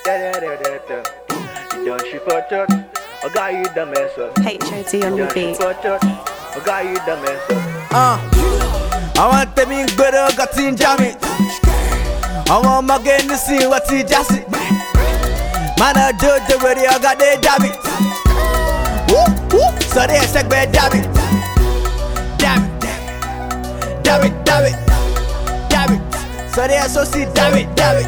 Don't she for church? I got you the mess up. HOD on the beat. I got you the mess up. I want to be good, I got in jammy. I want my game to see what's he just it. Man, I do the radio, I got the dabby. So they expect me dabby. Dabby. So they so see dabby.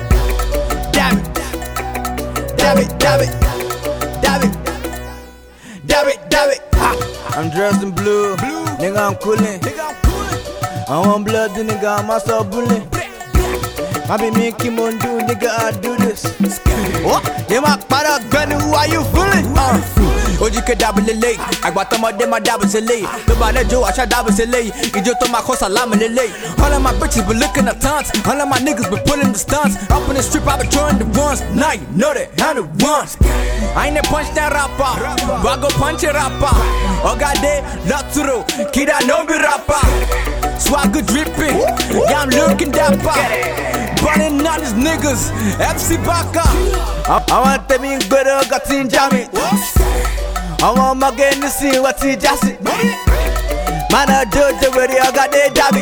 I'm dressed in blue, nigga I'm coolin'. I want blood, the nigga I'm also bullying. I be me Kimondo, nigga I do this. What? You my para gun, who are you fooling? Hoje que double lay, aguenta uma dema double lay. No bana Joe, I shot double lay. You just told my course alarm lay. All of my bitches been looking at taunts. All of my niggas been pulling the stunts. Up in the strip, I been throwing the ones. Now you know that, I the ones. I ain't a punch that rapper, but I go punch a rapper. Oh god, they love to do. Kid, I know me rapper. Swagger dripping, yeah I'm looking dapper. Burning on these niggas, FC Baka. I want to be good, I got in jammy. I want my game to see what's he just it. Man, I do the radio, I got the dabby.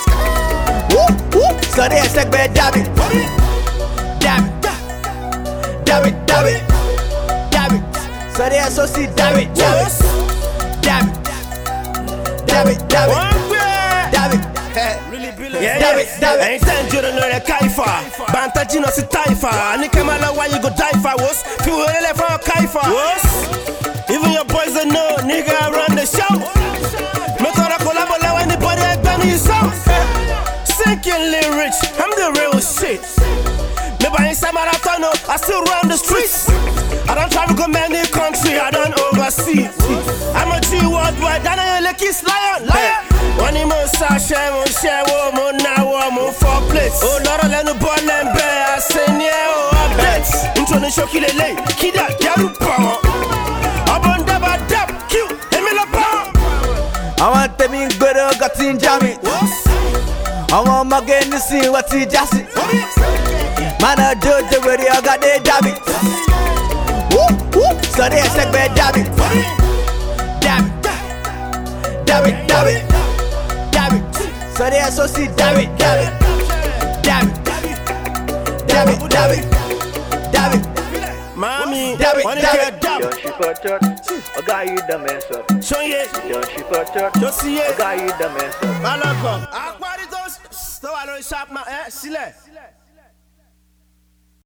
So they expect me dabby. So they so see dabby. Ain't send you to know the Kaifa. Bantagino si Taifa. And Kamala, why you go die for us? People really for Kaifa. Even your boys don't know, nigga, I run the show. Me thought I collaborate with anybody I done his song. Sinkingly rich, I'm the real shit. Me buy inside marathon, I still run the streets. I don't travel to many countries, I don't oversee. I'm a G worldwide, I know you're kiss lion. One more sachet, mon share, mon now, mon four plates. Oh, Lord, let no ball and bear, I say, yeah, oh, I bet. Into the show, kill a lay, kida, yarupa. Abondaba, kill, Emilapa. I want to be good, I got in jammy. I want my game to see what's he just it. Man, I do the radio, I got the dabby. So they expect me dabby. So they so see dabby. Mommy, when you get dab. Don't she for church? I got you the mess up. So yeah, Don't she for church? just see I it. got you the mess up. Malcolm. Aquarius, so I don't shop my sile.